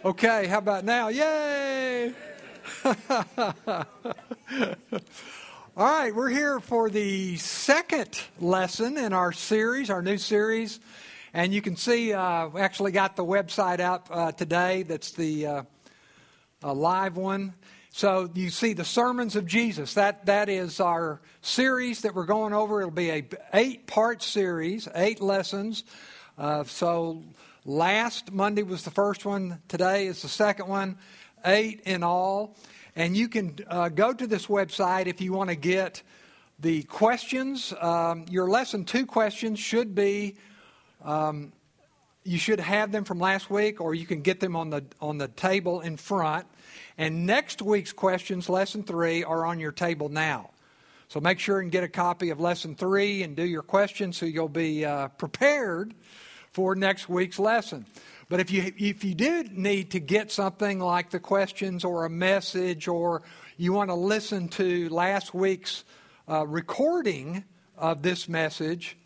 Okay, how about now? Yay! All right, we're here for the second lesson in our series, our new series. And you can see we actually got the website up today. That's the live one. So you see the Sermons of Jesus. That is our series that we're going over. It'll be a 8-part series, 8 lessons. So last Monday was the first one. Today is the second one, 8 in all. And you can go to this website if you want to get the questions. Your lesson 2 questions should be, you should have them from last week, or you can get them on the table in front. And next week's questions, lesson 3, are on your table now. So make sure and get a copy of lesson 3 and do your questions so you'll be prepared for next week's lesson. But if you do need to get something like the questions or a message, or you want to listen to last week's recording of this message,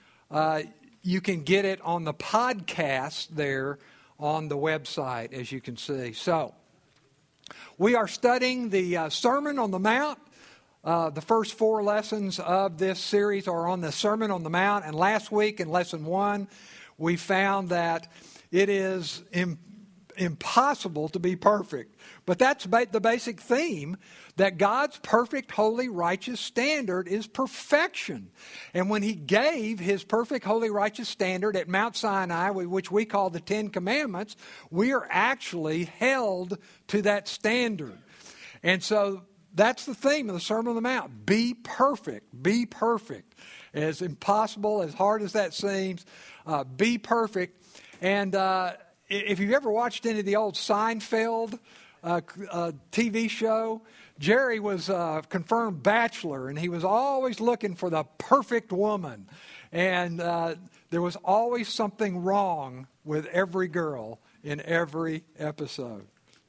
you can get it on the podcast there on the website, as you can see. So we are studying the Sermon on the Mount. The first 4 lessons of this series are on the Sermon on the Mount. And last week in lesson 1, we found that it is impossible to be perfect. But that's the basic theme, that God's perfect, holy, righteous standard is perfection. And when He gave His perfect, holy, righteous standard at Mount Sinai, which we call the 10 Commandments, we are actually held to that standard. And so that's the theme of the Sermon on the Mount. Be perfect. Be perfect. As impossible, as hard as that seems, be perfect. And if you've ever watched any of the old Seinfeld TV show, Jerry was a confirmed bachelor, and he was always looking for the perfect woman. And there was always something wrong with every girl in every episode.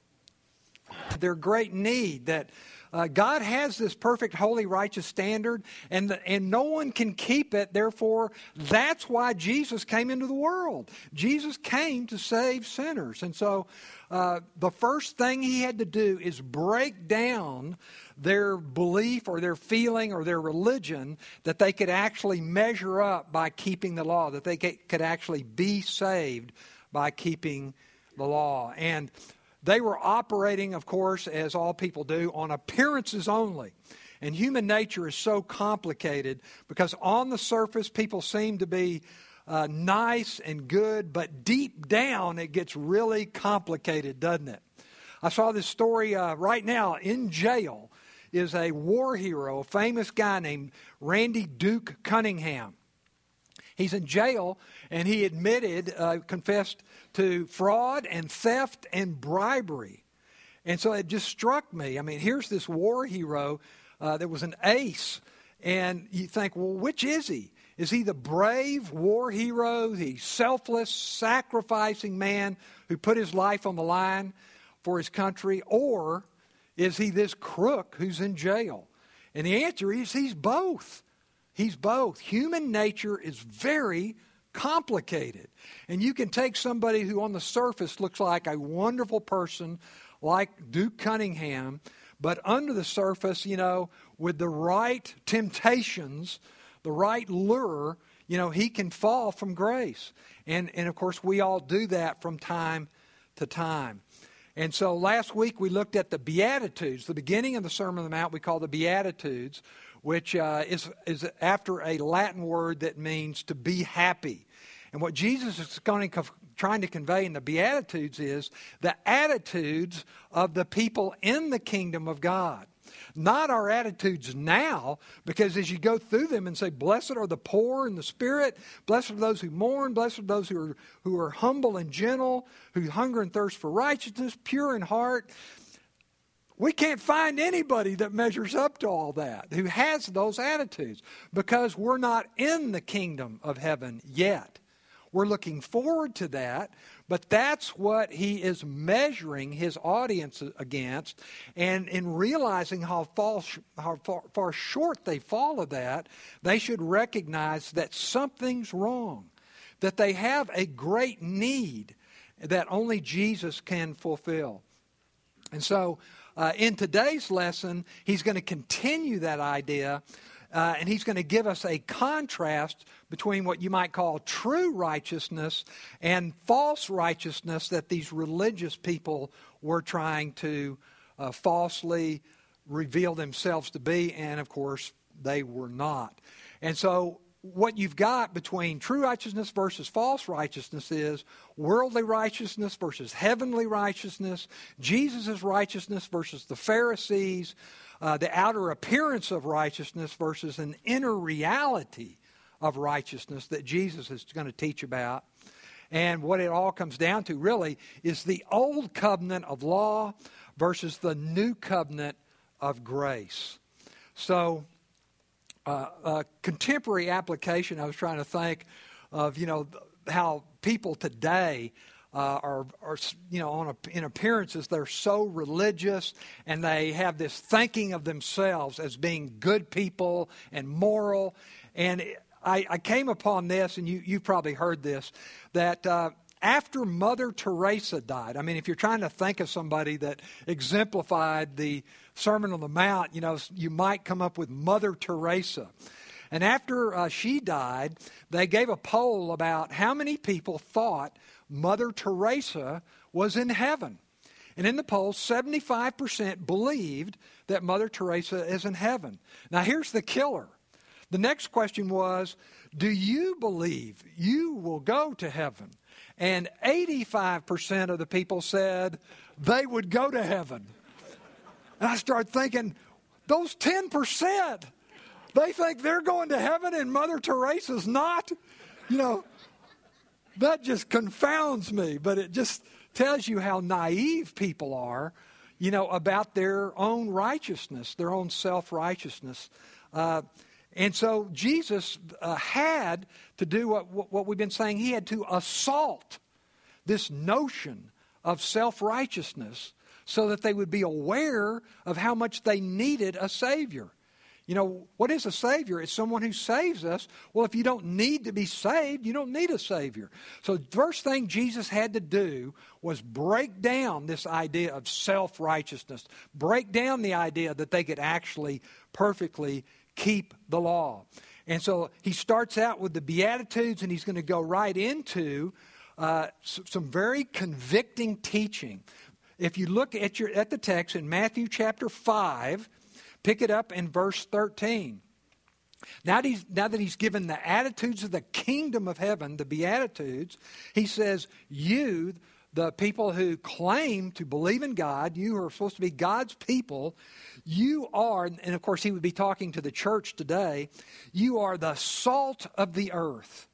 Their great need that God has this perfect, holy, righteous standard, and no one can keep it. Therefore, that's why Jesus came into the world. Jesus came to save sinners. And so the first thing He had to do is break down their belief or their feeling or their religion that they could actually measure up by keeping the law, that they could actually be saved by keeping the law. And they were operating, of course, as all people do, on appearances only. And human nature is so complicated because on the surface, people seem to be nice and good, but deep down, it gets really complicated, doesn't it? I saw this story right now. In jail is a war hero, a famous guy named Randy Duke Cunningham. He's in jail, and he confessed to fraud and theft and bribery. And so it just struck me. I mean, here's this war hero that was an ace. And you think, well, which is he? Is he the brave war hero, the selfless, sacrificing man who put his life on the line for his country? Or is he this crook who's in jail? And the answer is he's both. He's both. Human nature is very complicated. And you can take somebody who on the surface looks like a wonderful person like Duke Cunningham, but under the surface, with the right temptations, the right lure, he can fall from grace. And of course, we all do that from time to time. And so last week we looked at the Beatitudes. The beginning of the Sermon on the Mount we call the Beatitudes, which is after a Latin word that means to be happy. And what Jesus is trying to convey in the Beatitudes is the attitudes of the people in the kingdom of God. Not our attitudes now, because as you go through them and say, blessed are the poor in the spirit, blessed are those who mourn, blessed are those who are humble and gentle, who hunger and thirst for righteousness, pure in heart. We can't find anybody that measures up to all that, who has those attitudes, because we're not in the kingdom of heaven yet. We're looking forward to that, but that's what He is measuring His audience against. And in realizing how far short they fall of that, they should recognize that something's wrong, that they have a great need. that only Jesus can fulfill. And so in today's lesson, he's going to continue that idea, and he's going to give us a contrast between what you might call true righteousness and false righteousness that these religious people were trying to falsely reveal themselves to be, and of course, they were not. And so what you've got between true righteousness versus false righteousness is worldly righteousness versus heavenly righteousness, Jesus' righteousness versus the Pharisees, the outer appearance of righteousness versus an inner reality of righteousness that Jesus is going to teach about. And what it all comes down to really is the old covenant of law versus the new covenant of grace. So a contemporary application, I was trying to think of, how people today are in appearances, they're so religious, and they have this thinking of themselves as being good people and moral. And I came upon this, and you've probably heard this, that after Mother Teresa died, I mean, if you're trying to think of somebody that exemplified the Sermon on the Mount, you might come up with Mother Teresa. And after she died, they gave a poll about how many people thought Mother Teresa was in heaven. And in the poll, 75% believed that Mother Teresa is in heaven. Now, here's the killer. The next question was, do you believe you will go to heaven? And 85% of the people said they would go to heaven. And I started thinking, those 10%, they think they're going to heaven and Mother Teresa's not? That just confounds me. But it just tells you how naive people are, about their own righteousness, their own self-righteousness. And so Jesus had to do what we've been saying. He had to assault this notion of self-righteousness so that they would be aware of how much they needed a Savior. What is a Savior? It's someone who saves us. Well, if you don't need to be saved, you don't need a Savior. So the first thing Jesus had to do was break down this idea of self-righteousness, break down the idea that they could actually perfectly keep the law. And so he starts out with the Beatitudes, and he's going to go right into some very convicting teaching. If you look at the text in Matthew chapter 5, pick it up in verse 13. Now that he's given the attitudes of the kingdom of heaven, the Beatitudes, he says, you, the people who claim to believe in God, you who are supposed to be God's people, you are, and of course he would be talking to the church today, you are the salt of the earth.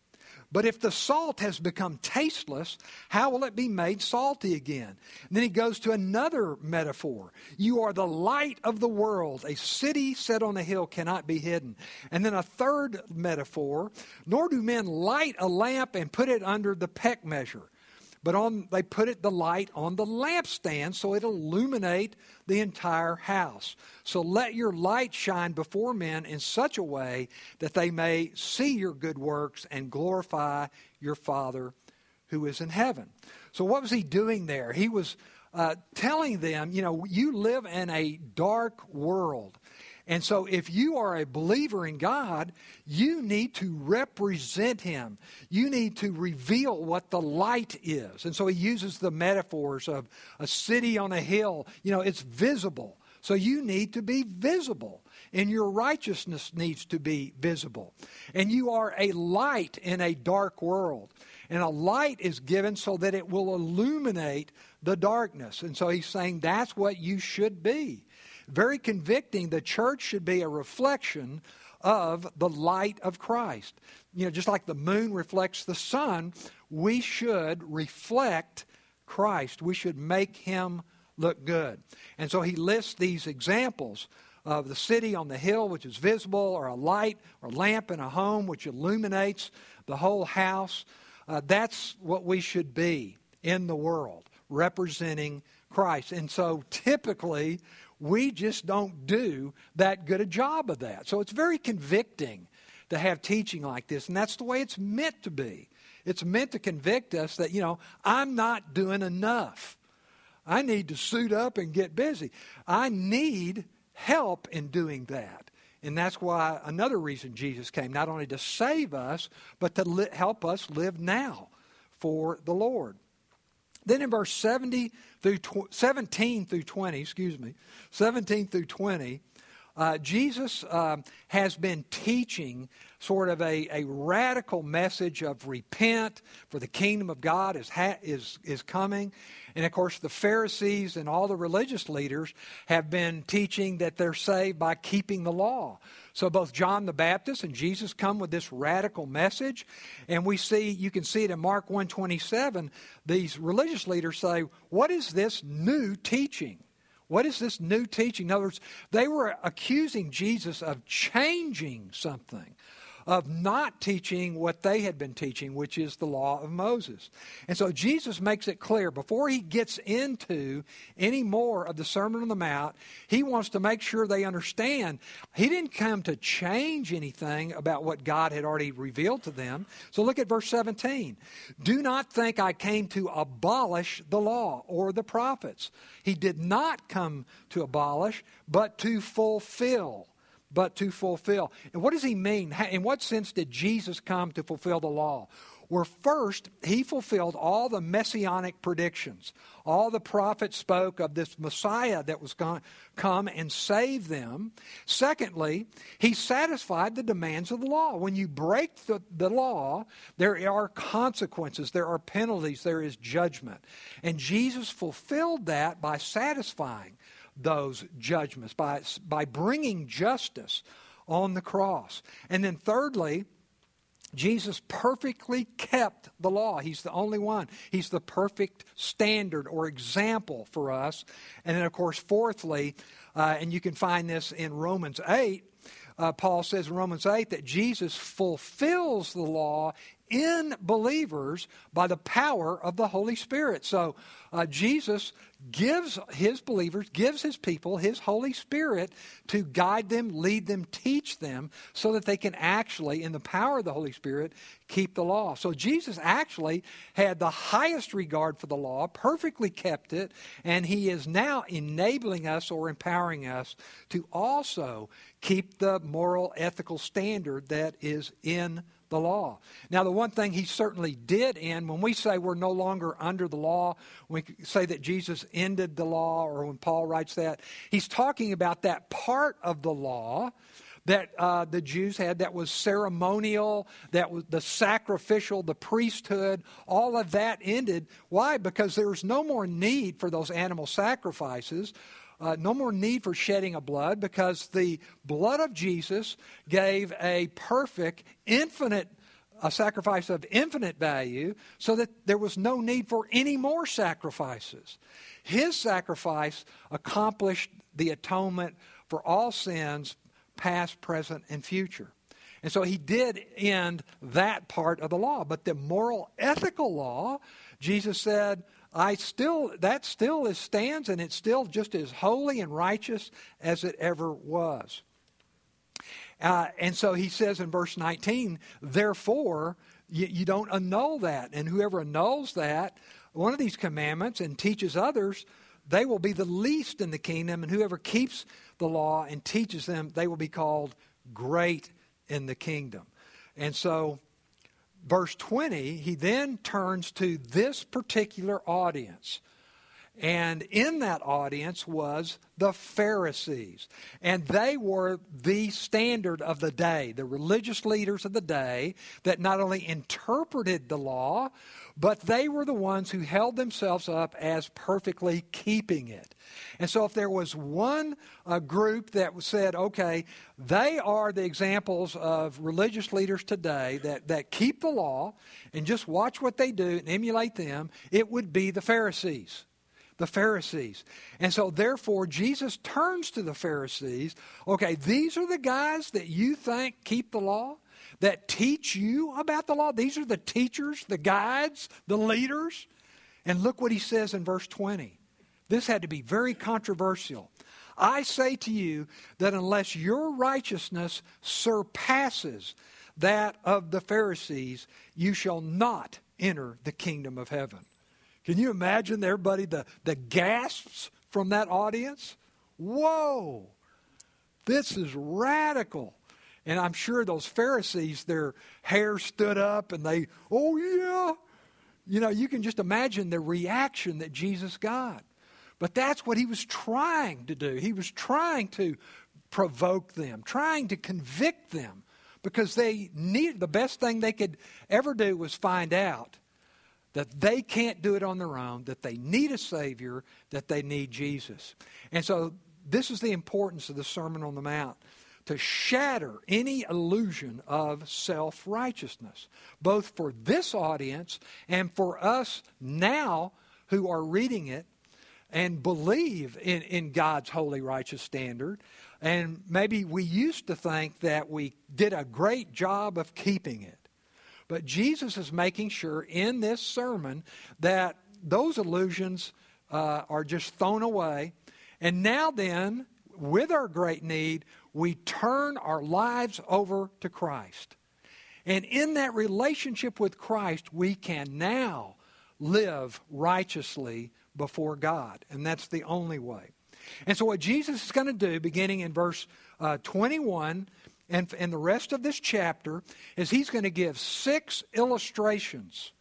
But if the salt has become tasteless, how will it be made salty again? And then he goes to another metaphor. You are the light of the world. A city set on a hill cannot be hidden. And then a third metaphor, nor do men light a lamp and put it under the peck measure, but they put the light on the lampstand so it'll illuminate the entire house. So let your light shine before men in such a way that they may see your good works and glorify your Father who is in heaven. So what was he doing there? He was telling them, you live in a dark world. And so if you are a believer in God, you need to represent him. You need to reveal what the light is. And so he uses the metaphors of a city on a hill. It's visible. So you need to be visible. And your righteousness needs to be visible. And you are a light in a dark world. And a light is given so that it will illuminate the darkness. And so he's saying that's what you should be. Very convicting. The church should be a reflection of the light of Christ. Just like the moon reflects the sun, we should reflect Christ. We should make him look good. And so he lists these examples of the city on the hill, which is visible, or a light or lamp in a home, which illuminates the whole house. That's what we should be in the world, representing Christ. And so typically, we just don't do that good a job of that. So it's very convicting to have teaching like this, and that's the way it's meant to be. It's meant to convict us that, I'm not doing enough. I need to suit up and get busy. I need help in doing that. And that's why another reason Jesus came, not only to save us, but to help us live now for the Lord. Then in verse 17 through 20, Jesus has been teaching sort of a radical message of repent, for the kingdom of God is coming. And of course the Pharisees and all the religious leaders have been teaching that they're saved by keeping the law. So both John the Baptist and Jesus come with this radical message. And you can see it in Mark 1:27. These religious leaders say, what is this new teaching? What is this new teaching? In other words, they were accusing Jesus of changing something, of not teaching what they had been teaching, which is the law of Moses. And so Jesus makes it clear, before he gets into any more of the Sermon on the Mount, he wants to make sure they understand he didn't come to change anything about what God had already revealed to them. So look at verse 17. Do not think I came to abolish the law or the prophets. He did not come to abolish, but to fulfill. And what does he mean? In what sense did Jesus come to fulfill the law? Well, first, he fulfilled all the messianic predictions. All the prophets spoke of this Messiah that was going to come and save them. Secondly, he satisfied the demands of the law. When you break the law, there are consequences, there are penalties, there is judgment. And Jesus fulfilled that by satisfying those judgments, by bringing justice on the cross. And then thirdly, Jesus perfectly kept the law. He's the only one. He's the perfect standard or example for us. And then, of course, fourthly, and you can find this in Romans 8, Paul says in Romans 8 that Jesus fulfills the law in believers by the power of the Holy Spirit. So Jesus gives his believers, gives his people, his Holy Spirit to guide them, lead them, teach them, so that they can actually, in the power of the Holy Spirit, keep the law. So Jesus actually had the highest regard for the law, perfectly kept it, and he is now enabling us or empowering us to also keep the moral, ethical standard that is in the law. Now, the one thing he certainly did end, when we say we're no longer under the law, we say that Jesus ended the law, or when Paul writes that, he's talking about that part of the law that the Jews had that was ceremonial, that was the sacrificial, the priesthood, all of that ended. Why? Because there was no more need for those animal sacrifices. No more need for shedding of blood, because the blood of Jesus gave a perfect, a sacrifice of infinite value, so that there was no need for any more sacrifices. His sacrifice accomplished the atonement for all sins, past, present, and future. And so he did end that part of the law. But the moral, ethical law, Jesus said, that still stands, and it's still just as holy and righteous as it ever was. And so he says in verse 19, therefore, you don't annul that. And whoever annuls that, one of these commandments, and teaches others, they will be the least in the kingdom. And whoever keeps the law and teaches them, they will be called great in the kingdom. And so verse 20, he then turns to this particular audience. And in that audience was the Pharisees. And they were the standard of the day, the religious leaders of the day that not only interpreted the law, but they were the ones who held themselves up as perfectly keeping it. And so if there was one group that said, okay, they are the examples of religious leaders today that keep the law and just watch what they do and emulate them, it would be the Pharisees. The Pharisees. And so therefore Jesus turns to the Pharisees. Okay, these are the guys that you think keep the law, that teach you about the law. These are the teachers, the guides, the leaders. And look what he says in verse 20. This had to be very controversial. I say to you that unless your righteousness surpasses that of the Pharisees, you shall not enter the kingdom of heaven. Can you imagine everybody, the gasps from that audience? Whoa, this is radical. And I'm sure those Pharisees, their hair stood up and they, oh yeah. You know, you can just imagine the reaction that Jesus got. But that's what he was trying to do. He was trying to provoke them, trying to convict them, because they needed, the best thing they could ever do was find out that they can't do it on their own, that they need a Savior, that they need Jesus. And so this is the importance of the Sermon on the Mount, to shatter any illusion of self-righteousness, both for this audience and for us now who are reading it and believe in God's holy, righteous standard. And maybe we used to think that we did a great job of keeping it. But Jesus is making sure in this sermon that those illusions are just thrown away. And now then, with our great need, we turn our lives over to Christ. And in that relationship with Christ, we can now live righteously before God. And that's the only way. And so what Jesus is going to do, beginning in verse 21 and the rest of this chapter, is he's going to give 6 illustrations.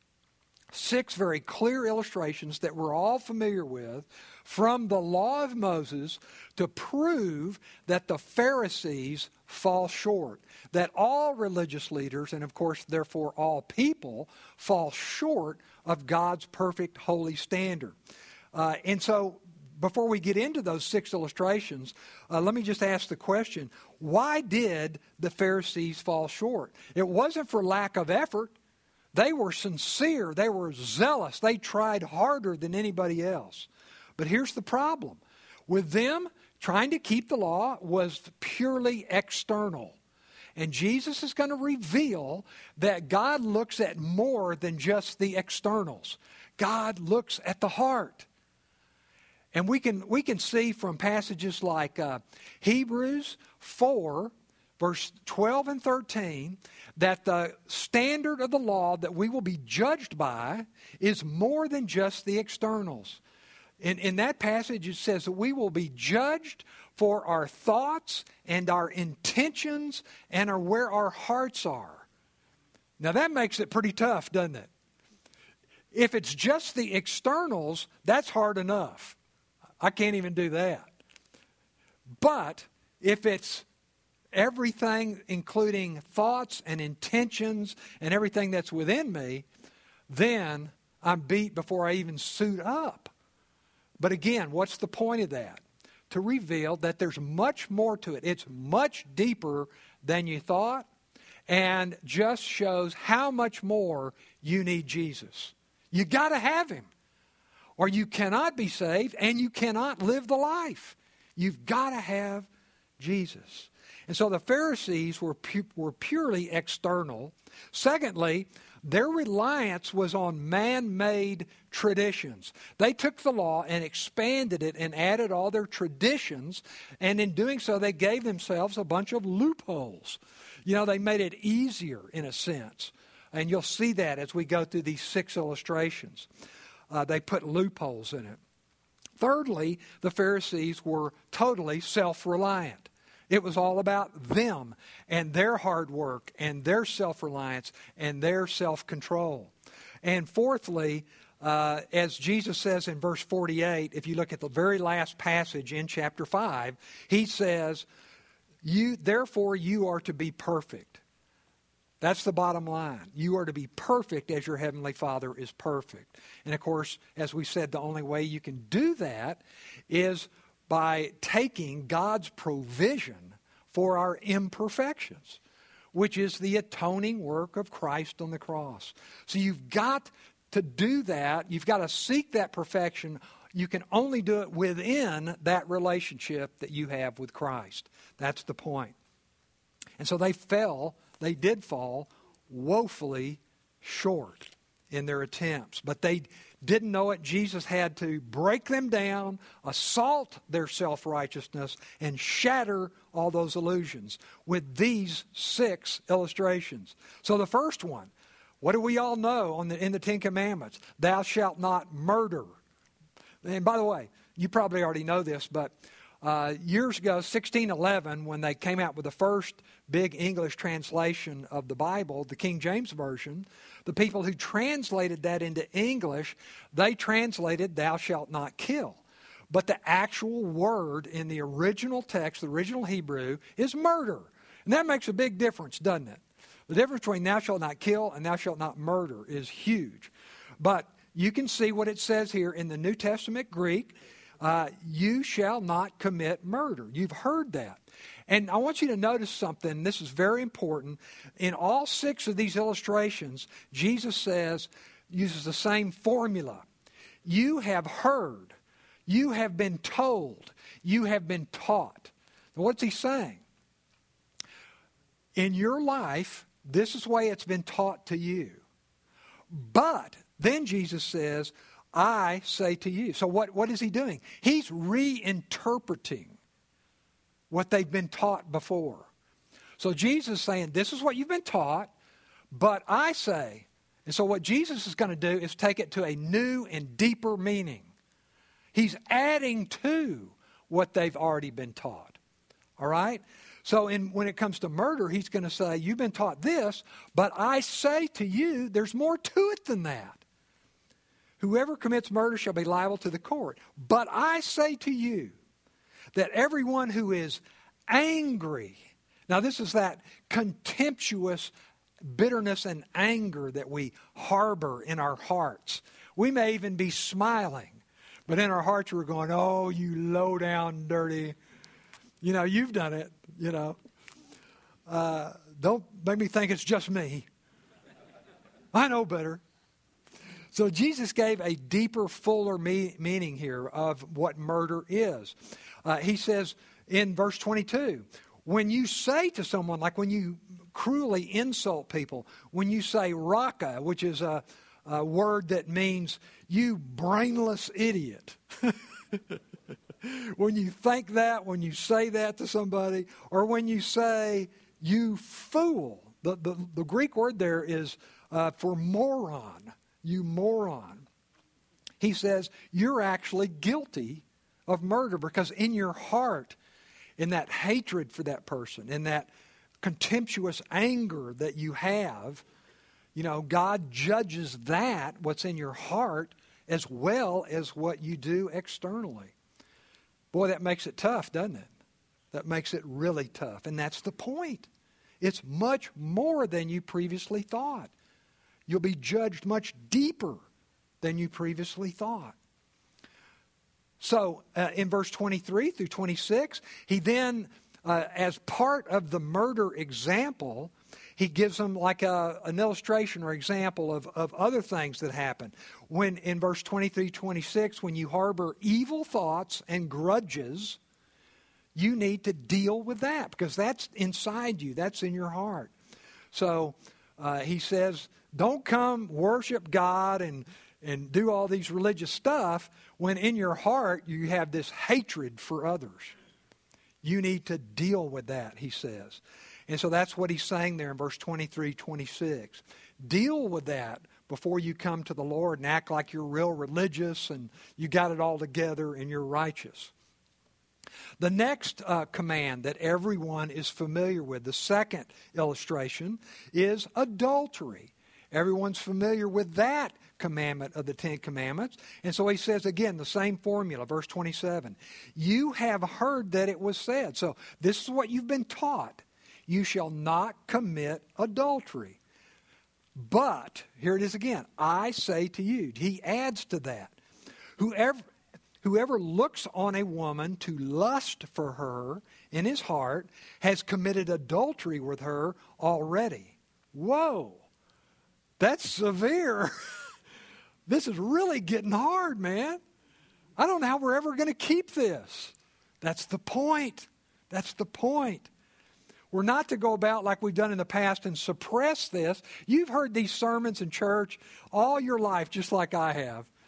6 very clear illustrations that we're all familiar with from the law of Moses to prove that the Pharisees fall short. That all religious leaders, and of course therefore all people, fall short of God's perfect holy standard. And so before we get into those 6 illustrations, let me just ask the question, why did the Pharisees fall short? It wasn't for lack of effort. They were sincere. They were zealous. They tried harder than anybody else. But here's the problem. With them, trying to keep the law was purely external. And Jesus is going to reveal that God looks at more than just the externals. God looks at the heart. And we can see from passages like Hebrews 4, verse 12 and 13, that the standard of the law that we will be judged by is more than just the externals. In that passage, it says that we will be judged for our thoughts and our intentions and where our hearts are. Now that makes it pretty tough, doesn't it? If it's just the externals, that's hard enough. I can't even do that. But if it's everything, including thoughts and intentions and everything that's within me, then I'm beat before I even suit up. But again, what's the point of that? To reveal that there's much more to it. It's much deeper than you thought, and just shows how much more you need Jesus. You got to have him, or you cannot be saved and you cannot live the life. You've got to have Jesus. And so the Pharisees were purely external. Secondly, their reliance was on man-made traditions. They took the law and expanded it and added all their traditions, and in doing so, they gave themselves a bunch of loopholes. You know, they made it easier in a sense, and you'll see that as we go through these 6 illustrations. They put loopholes in it. Thirdly, the Pharisees were totally self-reliant. It was all about them and their hard work and their self-reliance and their self-control. And fourthly, as Jesus says in verse 48, if you look at the very last passage in chapter 5, he says, therefore you are to be perfect. That's the bottom line. You are to be perfect as your heavenly Father is perfect. And of course, as we said, the only way you can do that is by taking God's provision for our imperfections, which is the atoning work of Christ on the cross. So you've got to do that. You've got to seek that perfection. You can only do it within that relationship that you have with Christ. That's the point. And so they did fall woefully short in their attempts. But they didn't know it, Jesus had to break them down, assault their self-righteousness, and shatter all those illusions with these 6 illustrations. So the first one, what do we all know in the 10 Commandments? Thou shalt not murder. And by the way, you probably already know this, but years ago, 1611, when they came out with the first big English translation of the Bible, the King James Version, the people who translated that into English, they translated thou shalt not kill. But the actual word in the original text, the original Hebrew, is murder. And that makes a big difference, doesn't it? The difference between thou shalt not kill and thou shalt not murder is huge. But you can see what it says here in the New Testament Greek. You shall not commit murder. You've heard that. And I want you to notice something. This is very important. In all 6 of these illustrations, Jesus uses the same formula. You have heard. You have been told. You have been taught. Now, what's he saying? In your life, this is the way it's been taught to you. But then Jesus says, I say to you. So what is he doing? He's reinterpreting what they've been taught before. So Jesus is saying, this is what you've been taught, but I say. And so what Jesus is going to do is take it to a new and deeper meaning. He's adding to what they've already been taught. All right? So when it comes to murder, he's going to say, you've been taught this, but I say to you, there's more to it than that. Whoever commits murder shall be liable to the court. But I say to you that everyone who is angry, now this is that contemptuous bitterness and anger that we harbor in our hearts. We may even be smiling, but in our hearts we're going, oh, you low down, dirty. You know, you've done it, you know. Don't make me think it's just me. I know better. So Jesus gave a deeper, fuller meaning here of what murder is. He says in verse 22, when you say to someone, like when you cruelly insult people, when you say raka, which is a word that means you brainless idiot. When you think that, when you say that to somebody, or when you say you fool, the Greek word there is for moron. You moron. He says you're actually guilty of murder because in your heart, in that hatred for that person, in that contemptuous anger that you have, you know, God judges that, what's in your heart, as well as what you do externally. Boy, that makes it tough, doesn't it? That makes it really tough. And that's the point. It's much more than you previously thought. You'll be judged much deeper than you previously thought. So in verse 23 through 26, he then, as part of the murder example, he gives them like an illustration or example of other things that happen. When in verse 23-26, when you harbor evil thoughts and grudges, you need to deal with that because that's inside you. That's in your heart. So he says, don't come worship God and do all these religious stuff when in your heart you have this hatred for others. You need to deal with that, he says. And so that's what he's saying there in verse 23-26. Deal with that before you come to the Lord and act like you're real religious and you got it all together and you're righteous. The next command that everyone is familiar with, the second illustration, is adultery. Everyone's familiar with that commandment of the 10 Commandments. And so he says again, the same formula, verse 27. You have heard that it was said. So this is what you've been taught. You shall not commit adultery. But, here it is again, I say to you. He adds to that. Whoever looks on a woman to lust for her in his heart has committed adultery with her already. Whoa. That's severe. This is really getting hard, man. I don't know how we're ever going to keep this. That's the point. That's the point. We're not to go about like we've done in the past and suppress this. You've heard these sermons in church all your life, just like I have.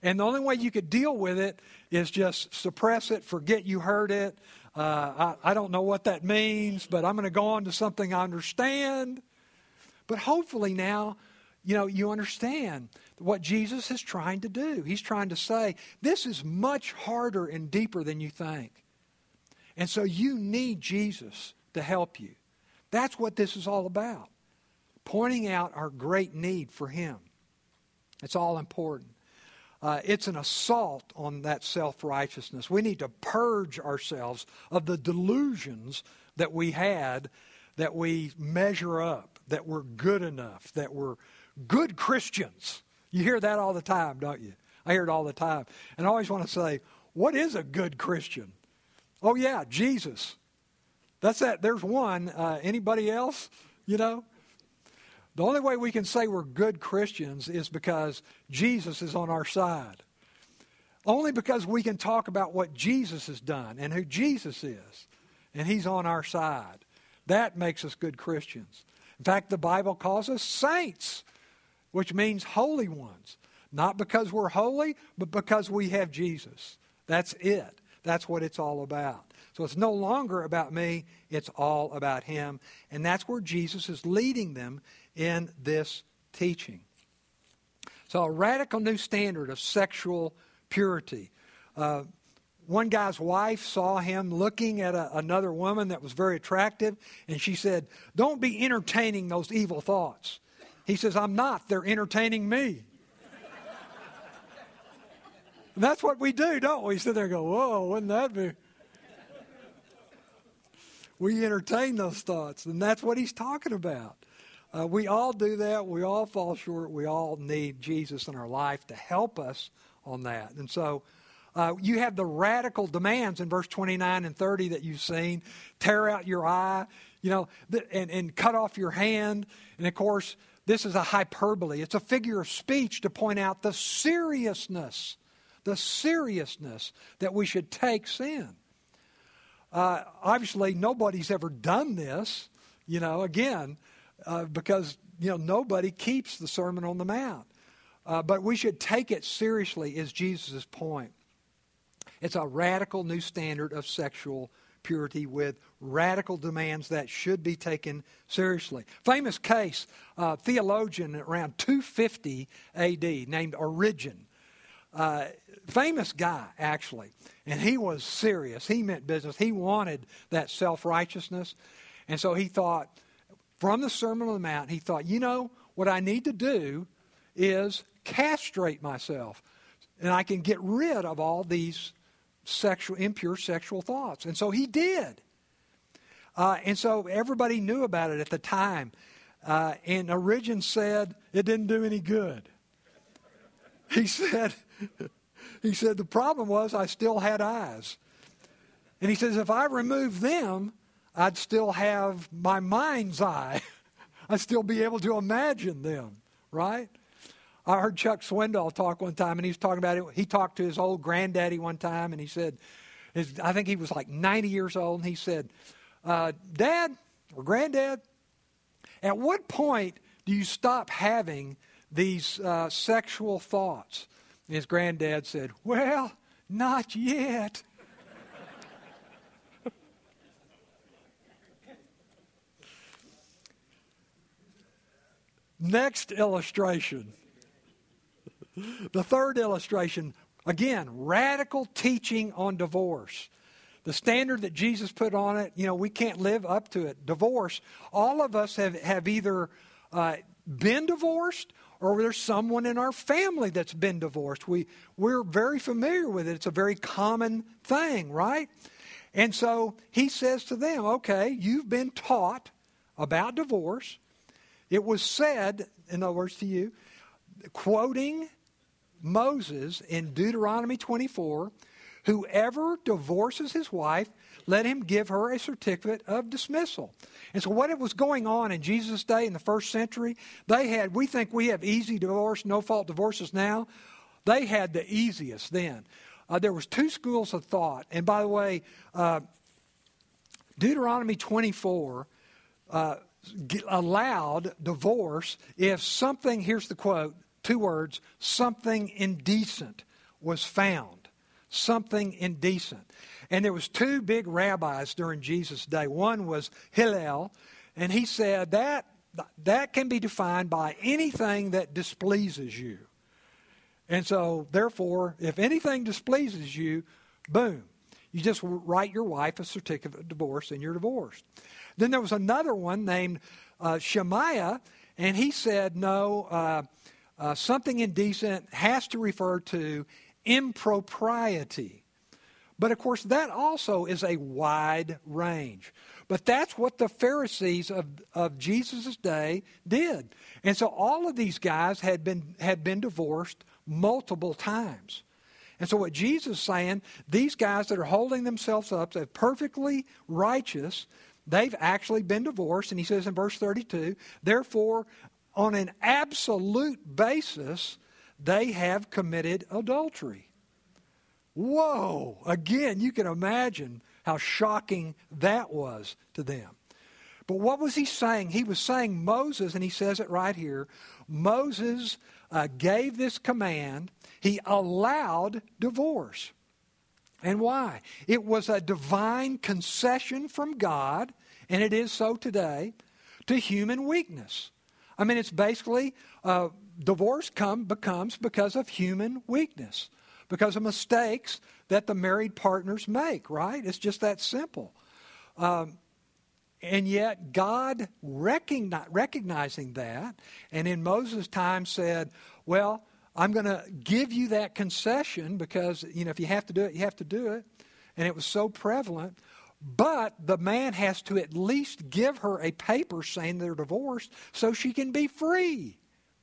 And the only way you could deal with it is just suppress it, forget you heard it. I don't know what that means, but I'm going to go on to something I understand. But hopefully now, you understand what Jesus is trying to do. He's trying to say, this is much harder and deeper than you think. And so you need Jesus to help you. That's what this is all about. Pointing out our great need for Him. It's all important. It's an assault on that self-righteousness. We need to purge ourselves of the delusions that we had, that we measure up, that we're good enough, that we're good Christians. You hear that all the time, don't you? I hear it all the time. And I always want to say, what is a good Christian? Oh, yeah, Jesus. That's that. There's one. Anybody else? The only way we can say we're good Christians is because Jesus is on our side. Only because we can talk about what Jesus has done and who Jesus is, and He's on our side. That makes us good Christians. In fact, the Bible calls us saints, which means holy ones. Not because we're holy, but because we have Jesus. That's it. That's what it's all about. So it's no longer about me, it's all about Him. And that's where Jesus is leading them in this teaching. So a radical new standard of sexual purity. One guy's wife saw him looking at another woman that was very attractive, and she said, "Don't be entertaining those evil thoughts." He says, "I'm not. They're entertaining me." And that's what we do, don't we? Sit there and go, "Whoa, wouldn't that be?" We entertain those thoughts, and that's what he's talking about. We all do that. We all fall short. We all need Jesus in our life to help us on that. And so you have the radical demands in verse 29 and 30 that you've seen. Tear out your eye, and cut off your hand. And, of course, this is a hyperbole. It's a figure of speech to point out the seriousness that we should take sin. Obviously, nobody's ever done this, because, nobody keeps the Sermon on the Mount. But we should take it seriously is Jesus' point. It's a radical new standard of sexual purity with radical demands that should be taken seriously. Famous case, theologian around 250 A.D. named Origen. Famous guy, actually. And he was serious. He meant business. He wanted that self-righteousness. And so he thought, from the Sermon on the Mount, he thought, what I need to do is castrate myself. And I can get rid of all these impure sexual thoughts. And so he did. And so everybody knew about it at the time. And Origen said it didn't do any good. He said, the problem was I still had eyes. And he says, if I removed them, I'd still have my mind's eye. I'd still be able to imagine them, right? I heard Chuck Swindoll talk one time, and he was talking about it. He talked to his old granddaddy one time, and he said, I think he was like 90 years old, and he said, Dad or Granddad, at what point do you stop having these sexual thoughts? And his granddad said, well, not yet. Next illustration. The third illustration, again, radical teaching on divorce. The standard that Jesus put on it, we can't live up to it. Divorce, all of us have either been divorced or there's someone in our family that's been divorced. We're very familiar with it. It's a very common thing, right? And so he says to them, okay, you've been taught about divorce. It was said, in other words to you, quoting Moses in Deuteronomy 24, whoever divorces his wife, let him give her a certificate of dismissal. And so what was going on in Jesus' day in the first century, we think we have easy divorce, no-fault divorces now. They had the easiest then. There was two schools of thought. And by the way, Deuteronomy 24 allowed divorce if something, here's the quote, 2 words, something indecent was found, something indecent. And there was two big rabbis during Jesus' day. One was Hillel, and he said that can be defined by anything that displeases you. And so, therefore, if anything displeases you, boom, you just write your wife a certificate of divorce and you're divorced. Then there was another one named Shemaiah, and he said, no, something indecent has to refer to impropriety. But, of course, that also is a wide range. But that's what the Pharisees of Jesus' day did. And so all of these guys had been divorced multiple times. And so what Jesus is saying, these guys that are holding themselves up as perfectly righteous, they've actually been divorced. And he says in verse 32, therefore, on an absolute basis, they have committed adultery. Whoa! Again, you can imagine how shocking that was to them. But what was he saying? He was saying Moses, and he says it right here, Moses gave this command. He allowed divorce. And why? It was a divine concession from God, and it is so today, to human weakness. I mean, it's basically, divorce becomes because of human weakness, because of mistakes that the married partners make, right? It's just that simple. And yet God recognizing that, and in Moses' time said, well, I'm going to give you that concession because, if you have to do it, you have to do it. And it was so prevalent. But the man has to at least give her a paper saying they're divorced so she can be free.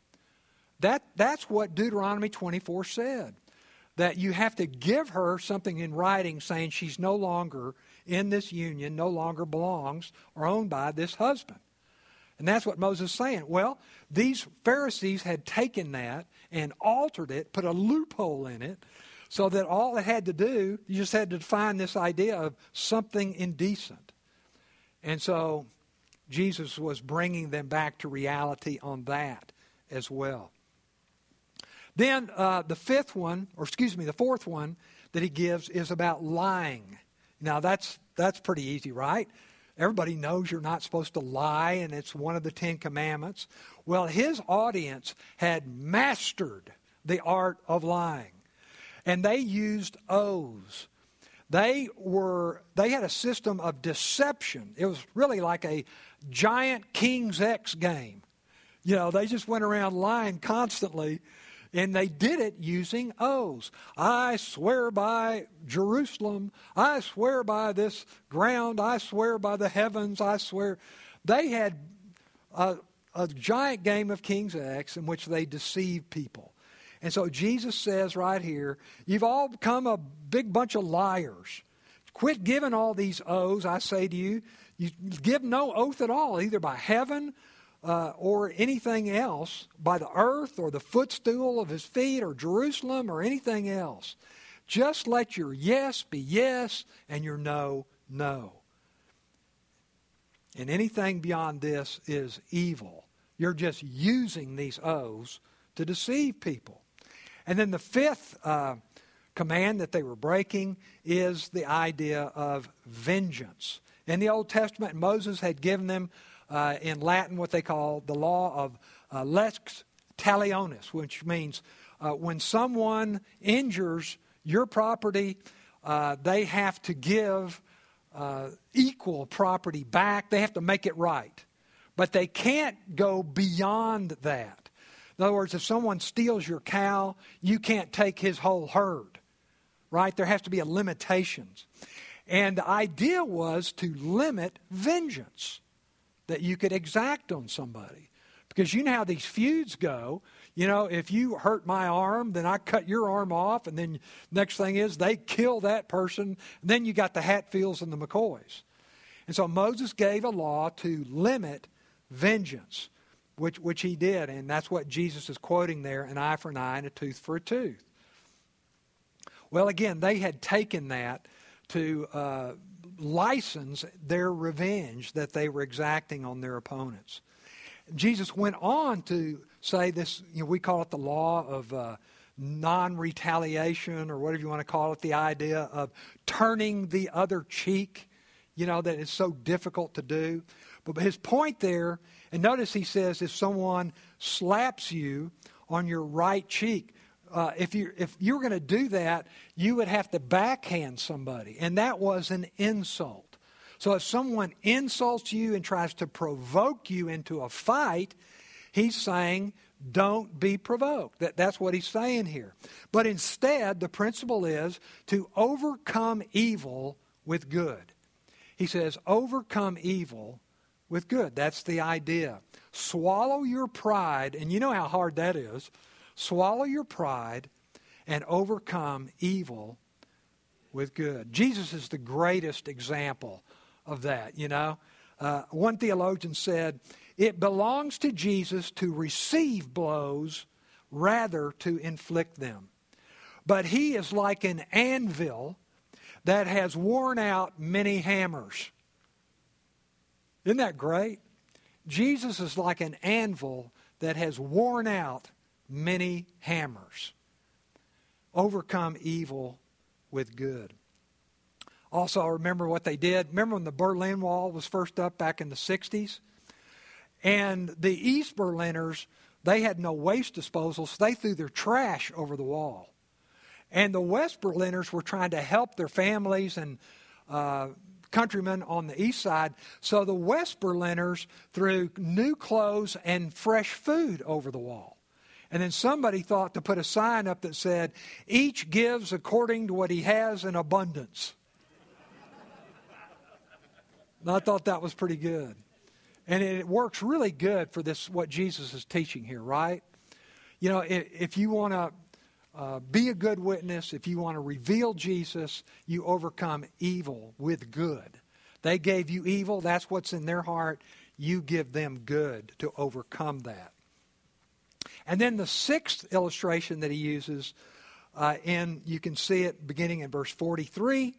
That's what Deuteronomy 24 said. That you have to give her something in writing saying she's no longer in this union, no longer belongs or owned by this husband. And that's what Moses is saying. Well, these Pharisees had taken that and altered it, put a loophole in it, so that all it had to do, you just had to define this idea of something indecent. And so Jesus was bringing them back to reality on that as well. Then the fourth one that he gives is about lying. Now that's pretty easy, right? Everybody knows you're not supposed to lie, and it's one of the 10 Commandments. Well, his audience had mastered the art of lying, and they used oaths. They had a system of deception. It was really like a giant King's X game. They just went around lying constantly. And they did it using oaths. I swear by Jerusalem. I swear by this ground. I swear by the heavens. I swear. They had a giant game of King's X in which they deceived people. And so Jesus says right here, you've all become a big bunch of liars. Quit giving all these oaths, I say to you. You give no oath at all, either by heaven or anything else, by the earth or the footstool of his feet or Jerusalem or anything else. Just let your yes be yes and your no, no. And anything beyond this is evil. You're just using these oaths to deceive people. And then the fifth command that they were breaking is the idea of vengeance. In the Old Testament, Moses had given them in Latin what they call the law of lex talionis, which means when someone injures your property, they have to give equal property back. They have to make it right. But they can't go beyond that. In other words, if someone steals your cow, you can't take his whole herd, right? There has to be a limitations. And the idea was to limit vengeance that you could exact on somebody. Because you know how these feuds go. If you hurt my arm, then I cut your arm off, and then next thing is they kill that person, and then you got the Hatfields and the McCoys. And so Moses gave a law to limit vengeance, which he did, and that's what Jesus is quoting there, an eye for an eye and a tooth for a tooth. Well, again, they had taken that to license their revenge that they were exacting on their opponents. Jesus went on to say this, we call it the law of non-retaliation, or whatever you want to call it, the idea of turning the other cheek, that is so difficult to do. But his point there, and notice he says, if someone slaps you on your right cheek, if you're going to do that, you would have to backhand somebody, and that was an insult. So if someone insults you and tries to provoke you into a fight, he's saying, don't be provoked. That's what he's saying here. But instead, the principle is to overcome evil with good. He says, overcome evil with good. That's the idea. Swallow your pride, and you know how hard that is. Swallow your pride and overcome evil with good. Jesus is the greatest example of that, One theologian said, it belongs to Jesus to receive blows rather to inflict them. But he is like an anvil that has worn out many hammers. Isn't that great? Jesus is like an anvil that has worn out many hammers. Overcome evil with good. Also, I remember what they did. Remember when the Berlin Wall was first up back in the 60s? And the East Berliners, they had no waste disposal, so they threw their trash over the wall. And the West Berliners were trying to help their families and countrymen on the east side. So the West Berliners threw new clothes and fresh food over the wall. And then somebody thought to put a sign up that said, each gives according to what he has in abundance. And I thought that was pretty good. And it works really good for this, what Jesus is teaching here, right? If you want to be a good witness, if you want to reveal Jesus, you overcome evil with good. They gave you evil, that's what's in their heart. You give them good to overcome that. And then the sixth illustration that he uses, you can see it beginning in verse 43.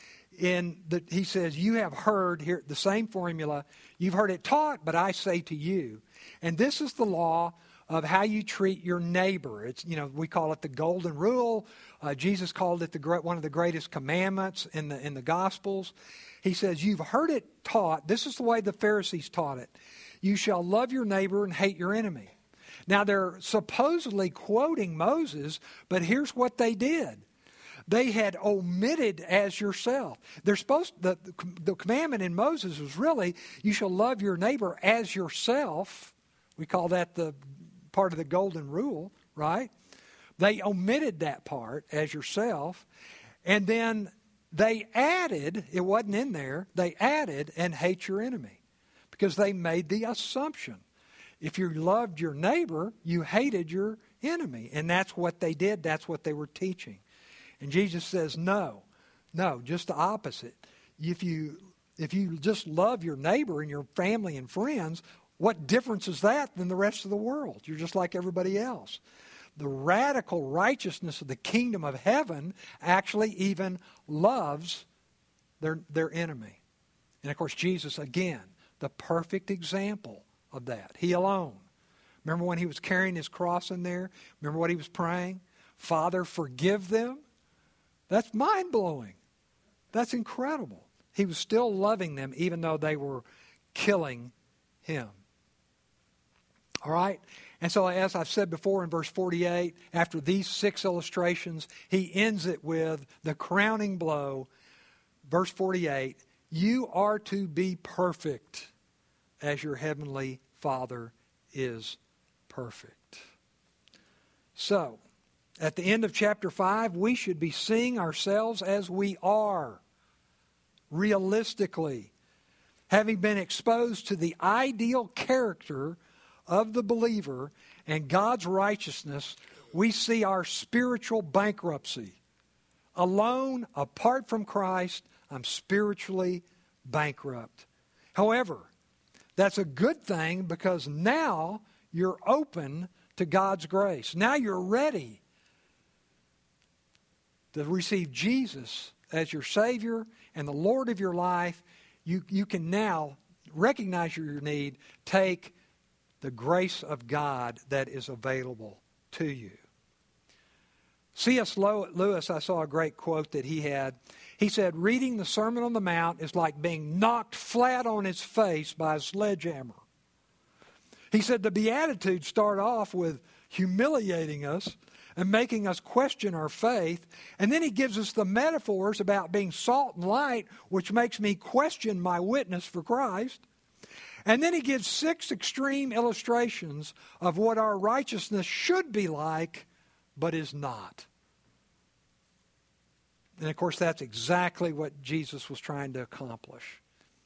He says, you have heard here the same formula. You've heard it taught, but I say to you. And this is the law of how you treat your neighbor. It's, we call it the golden rule. Jesus called it one of the greatest commandments in the Gospels. He says, you've heard it taught. This is the way the Pharisees taught it. You shall love your neighbor and hate your enemy. Now, they're supposedly quoting Moses, but here's what they did. They had omitted as yourself. The commandment in Moses was really, you shall love your neighbor as yourself. We call that the part of the golden rule, right? They omitted that part, as yourself. And then they added, it wasn't in there, they added, and hate your enemy. Because they made the assumption. If you loved your neighbor, you hated your enemy. And that's what they did. That's what they were teaching. And Jesus says, no, just the opposite. If you just love your neighbor and your family and friends, what difference is that than the rest of the world? You're just like everybody else. The radical righteousness of the kingdom of heaven actually even loves their enemy. And of course, Jesus, again, the perfect example of that. He alone. Remember when he was carrying his cross in there? Remember what he was praying? Father, forgive them. That's mind-blowing. That's incredible. He was still loving them even though they were killing him. All right? And so as I've said before in verse 48, after these 6 illustrations, he ends it with the crowning blow. Verse 48, you are to be perfect as your heavenly Father is perfect. So, at the end of chapter 5, we should be seeing ourselves as we are, realistically. Having been exposed to the ideal character of the believer and God's righteousness, we see our spiritual bankruptcy. Alone, apart from Christ, I'm spiritually bankrupt. However, that's a good thing because now you're open to God's grace. Now you're ready to receive Jesus as your Savior and the Lord of your life. You can now recognize your need, take the grace of God that is available to you. C.S. Lewis, I saw a great quote that he had. He said, reading the Sermon on the Mount is like being knocked flat on his face by a sledgehammer. He said the Beatitudes start off with humiliating us and making us question our faith. And then he gives us the metaphors about being salt and light, which makes me question my witness for Christ. And then he gives 6 extreme illustrations of what our righteousness should be like, but is not. And of course, that's exactly what Jesus was trying to accomplish.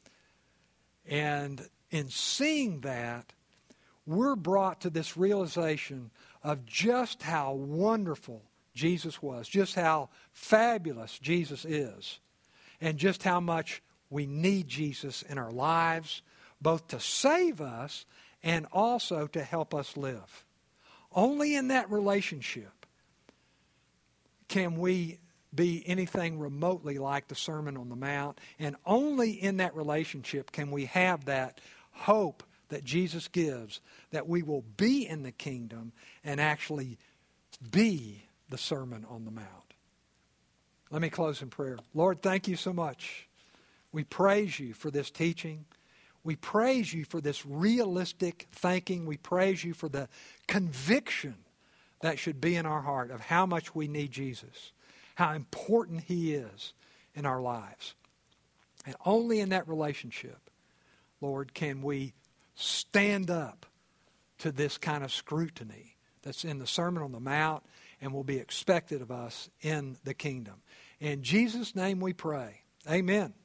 And in seeing that, we're brought to this realization of just how wonderful Jesus was, just how fabulous Jesus is, and just how much we need Jesus in our lives, both to save us and also to help us live. Only in that relationship can we be anything remotely like the Sermon on the Mount, and only in that relationship can we have that hope that Jesus gives, that we will be in the kingdom and actually be the Sermon on the Mount. Let me close in prayer. Lord, thank you so much. We praise you for this teaching. We praise you for this realistic thinking. We praise you for the conviction that should be in our heart of how much we need Jesus, how important he is in our lives. And only in that relationship, Lord, can we stand up to this kind of scrutiny that's in the Sermon on the Mount and will be expected of us in the kingdom. In Jesus' name we pray. Amen.